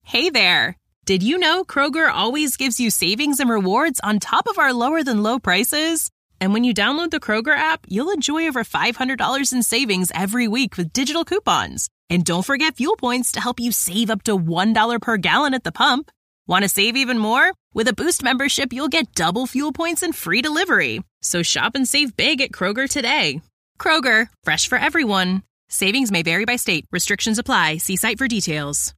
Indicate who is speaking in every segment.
Speaker 1: Hey there! Did you know Kroger always gives you savings and rewards on top of our lower-than-low prices? And when you download the Kroger app, you'll enjoy over $500 in savings every week with digital coupons. And don't forget fuel points to help you save up to $1 per gallon at the pump. Want to save even more? With a Boost membership, you'll get double fuel points and free delivery. So shop and save big at Kroger today. Kroger, fresh for everyone. Savings may vary by state. Restrictions apply. See site for details.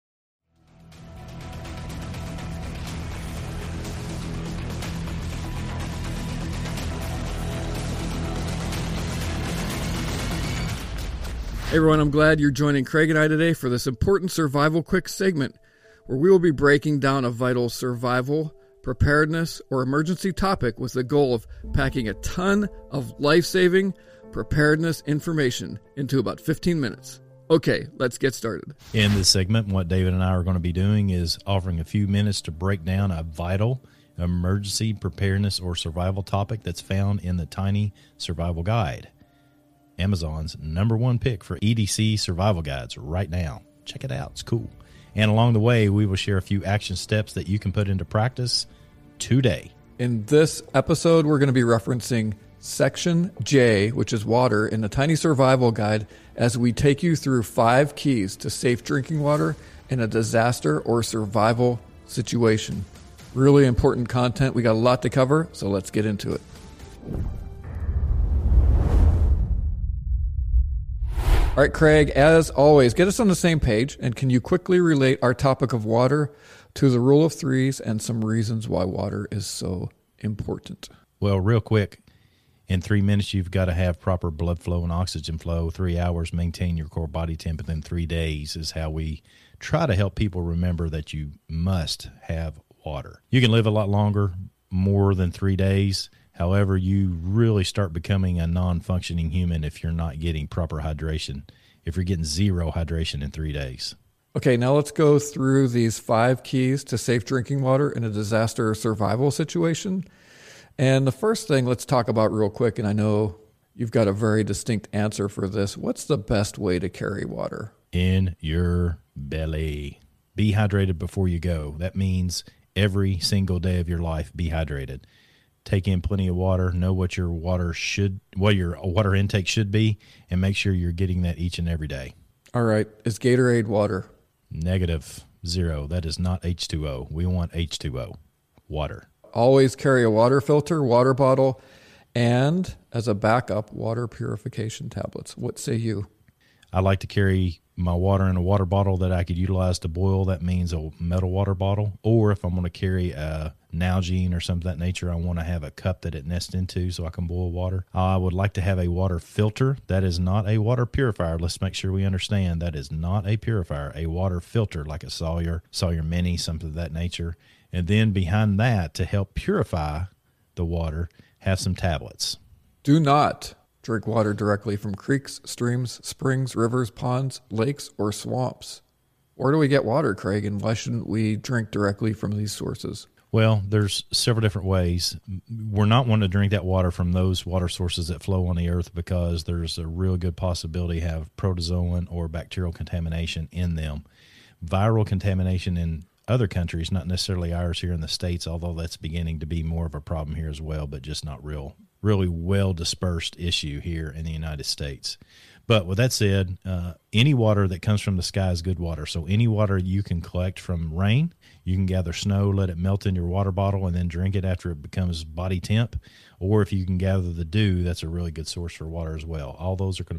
Speaker 2: Hey everyone, I'm glad you're joining Craig and I today for this important Survival Quick segment where we will be breaking down a vital survival, preparedness, or emergency topic with the goal of packing a ton of life-saving preparedness information into about 15 minutes. Okay, let's get started.
Speaker 3: In this segment, what David and I are going to be doing is offering a few minutes to break down a vital emergency preparedness or survival topic that's found in the Tiny Survival Guide, Amazon's #1 pick for EDC survival guides right now. Check it out. It's cool. And along the way, we will share a few action steps that you can put into practice today.
Speaker 2: In this episode, we're going to be referencing Section J, which is water, in the Tiny Survival Guide as we take you through 5 keys to safe drinking water in a disaster or survival situation. Really important content. We got a lot to cover, so let's get into it. All right, Craig, as always, get us on the same page, and can you quickly relate our topic of water to the rule of threes and some reasons why water is so important?
Speaker 3: Well, real quick, in 3 minutes, you've got to have proper blood flow and oxygen flow. 3 hours, maintain your core body temp, and then 3 days is how we try to help people remember that you must have water. You can live a lot longer, more than 3 days. However, you really start becoming a non-functioning human if you're not getting proper hydration, if you're getting zero hydration in 3 days.
Speaker 2: Okay, now let's go through these 5 keys to safe drinking water in a disaster or survival situation. And the first thing let's talk about real quick, and I know you've got a very distinct answer for this. What's the best way to carry water?
Speaker 3: In your belly. Be hydrated before you go. That means every single day of your life, be hydrated. Take in plenty of water, know what your water intake should be, and make sure you're getting that each and every day.
Speaker 2: All right. Is Gatorade water?
Speaker 3: Negative, 0. That is not H2O. We want H2O, water.
Speaker 2: Always carry a water filter, water bottle, and as a backup, water purification tablets. What say you?
Speaker 3: I like to carry my water in a water bottle that I could utilize to boil. That means a metal water bottle. Or if I'm going to carry a Nalgene or something of that nature, I want to have a cup that it nests into so I can boil water. I would like to have a water filter. That is not a water purifier. Let's make sure we understand that is not a purifier. A water filter like a Sawyer Mini, something of that nature. And then behind that, to help purify the water, have some tablets.
Speaker 2: Do not drink water directly from creeks, streams, springs, rivers, ponds, lakes, or swamps. Where do we get water, Craig, and why shouldn't we drink directly from these sources?
Speaker 3: Well, there's several different ways. We're not wanting to drink that water from those water sources that flow on the earth because there's a real good possibility to have protozoan or bacterial contamination in them. Viral contamination in other countries, not necessarily ours here in the States, although that's beginning to be more of a problem here as well, but just not really well-dispersed issue here in the United States. But with that said, any water that comes from the sky is good water. So any water you can collect from rain, you can gather snow, let it melt in your water bottle, and then drink it after it becomes body temp. Or if you can gather the dew, that's a really good source for water as well. All of those are going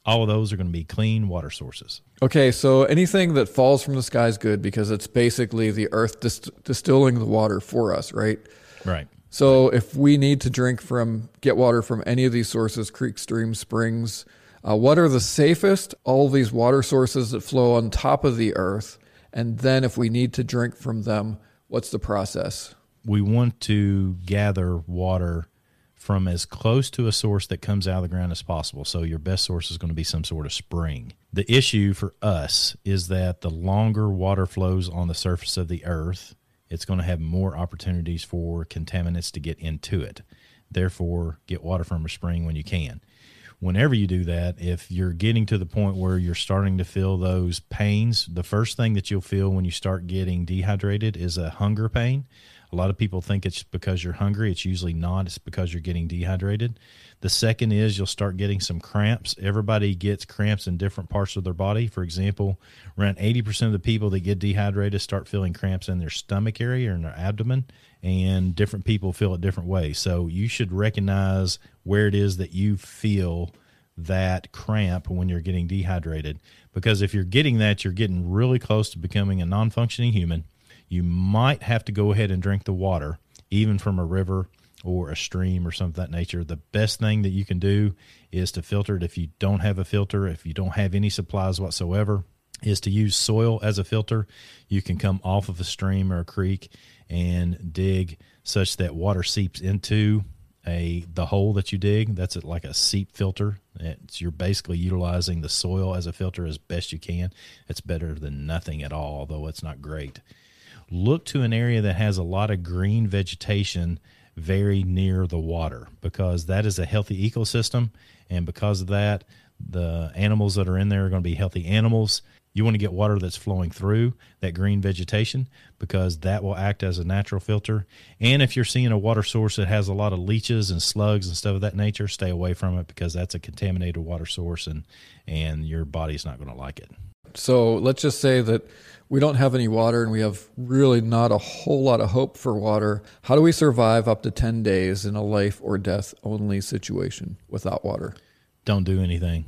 Speaker 3: to be clean water sources.
Speaker 2: Okay, so anything that falls from the sky is good because it's basically the earth distilling the water for us, right?
Speaker 3: Right.
Speaker 2: So if we need to get water from any of these sources, creeks, streams, springs, what are the safest? All of these water sources that flow on top of the earth. And then if we need to drink from them, what's the process?
Speaker 3: We want to gather water from as close to a source that comes out of the ground as possible. So your best source is going to be some sort of spring. The issue for us is that the longer water flows on the surface of the earth, it's going to have more opportunities for contaminants to get into it. Therefore, get water from a spring when you can. whenever you do that, if you're getting to the point where you're starting to feel those pains, the first thing that you'll feel when you start getting dehydrated is a hunger pain. A lot of people think it's because you're hungry. It's usually not. It's because you're getting dehydrated. The second is you'll start getting some cramps. Everybody gets cramps in different parts of their body. For example, around 80% of the people that get dehydrated start feeling cramps in their stomach area or in their abdomen, and different people feel it different ways. So you should recognize where it is that you feel that cramp when you're getting dehydrated, because if you're getting that, you're getting really close to becoming a non-functioning human. You might have to go ahead and drink the water, even from a river or a stream or something of that nature. The best thing that you can do is to filter it. If you don't have a filter, if you don't have any supplies whatsoever, is to use soil as a filter. You can come off of a stream or a creek and dig such that water seeps into the hole that you dig. That's like a seep filter. You're basically utilizing the soil as a filter as best you can. It's better than nothing at all, although it's not great. Look to an area that has a lot of green vegetation very near the water, because that is a healthy ecosystem, and because of that, the animals that are in there are going to be healthy animals. You want to get water that's flowing through that green vegetation, because that will act as a natural filter. And if you're seeing a water source that has a lot of leeches and slugs and stuff of that nature, stay away from it, because that's a contaminated water source, and your body's not going to like it.
Speaker 2: So let's just say that we don't have any water and we have really not a whole lot of hope for water. How do we survive up to 10 days in a life or death only situation without water?
Speaker 3: Don't do anything.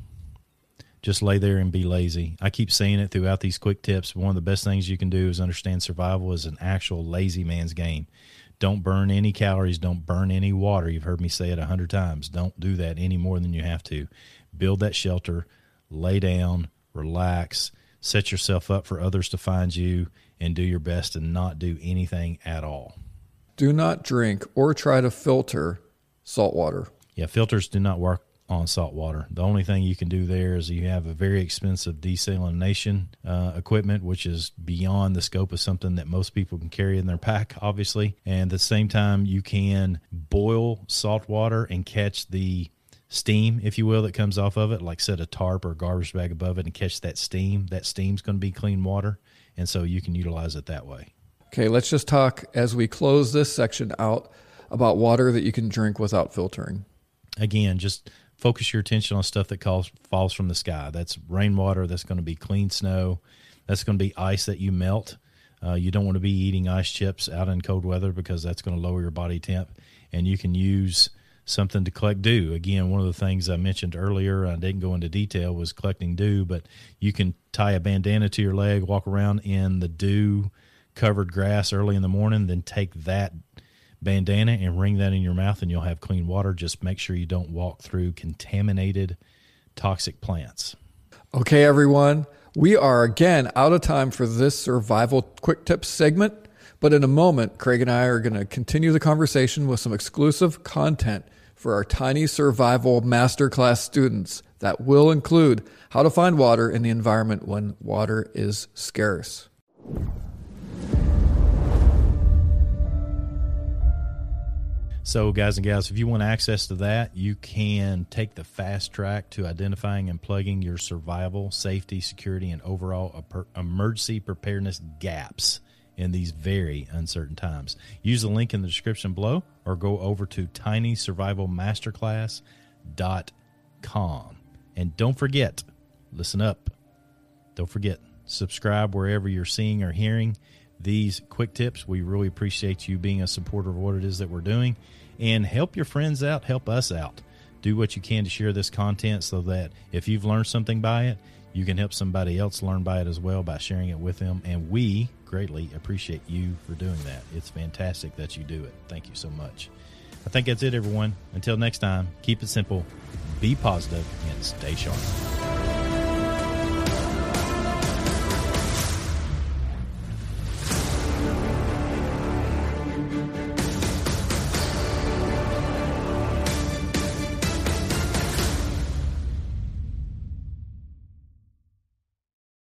Speaker 3: Just lay there and be lazy. I keep saying it throughout these quick tips. One of the best things you can do is understand survival is an actual lazy man's game. Don't burn any calories. Don't burn any water. You've heard me say it 100 times. Don't do that any more than you have to. Build that shelter, lay down, relax, set yourself up for others to find you, and do your best to not do anything at all.
Speaker 2: Do not drink or try to filter salt water.
Speaker 3: Yeah, filters do not work on salt water. The only thing you can do there is you have a very expensive desalination equipment, which is beyond the scope of something that most people can carry in their pack, obviously. And at the same time, you can boil salt water and catch the steam, if you will, that comes off of it, like set a tarp or a garbage bag above it and catch that steam. That steam's going to be clean water, and so you can utilize it that way.
Speaker 2: Okay, let's just talk as we close this section out about water that you can drink without filtering.
Speaker 3: Again, just focus your attention on stuff that falls from the sky. That's rainwater. That's going to be clean snow. That's going to be ice that you melt. You don't want to be eating ice chips out in cold weather, because that's going to lower your body temp. And you can use something to collect dew. Again, one of the things I mentioned earlier, I didn't go into detail, was collecting dew, but you can tie a bandana to your leg, walk around in the dew-covered grass early in the morning, then take that bandana and wring that in your mouth, and you'll have clean water. Just make sure you don't walk through contaminated, toxic plants.
Speaker 2: Okay, everyone, we are again out of time for this survival quick tips segment, but in a moment, Craig and I are going to continue the conversation with some exclusive content for our Tiny Survival Masterclass students that will include how to find water in the environment when water is scarce.
Speaker 3: So, guys and gals, if you want access to that, you can take the fast track to identifying and plugging your survival, safety, security, and overall emergency preparedness gaps in these very uncertain times. Use the link in the description below, or go over to tinysurvivalmasterclass.com. And don't forget, listen up, don't forget, subscribe wherever you're seeing or hearing these quick tips. We really appreciate you being a supporter of what it is that we're doing, and help your friends out, help us out. Do what you can to share this content, so that if you've learned something by it, you can help somebody else learn by it as well by sharing it with them. And we greatly appreciate you for doing that. It's fantastic that you do it. Thank you so much. I think that's it, everyone. Until next time, keep it simple, be positive, and stay sharp.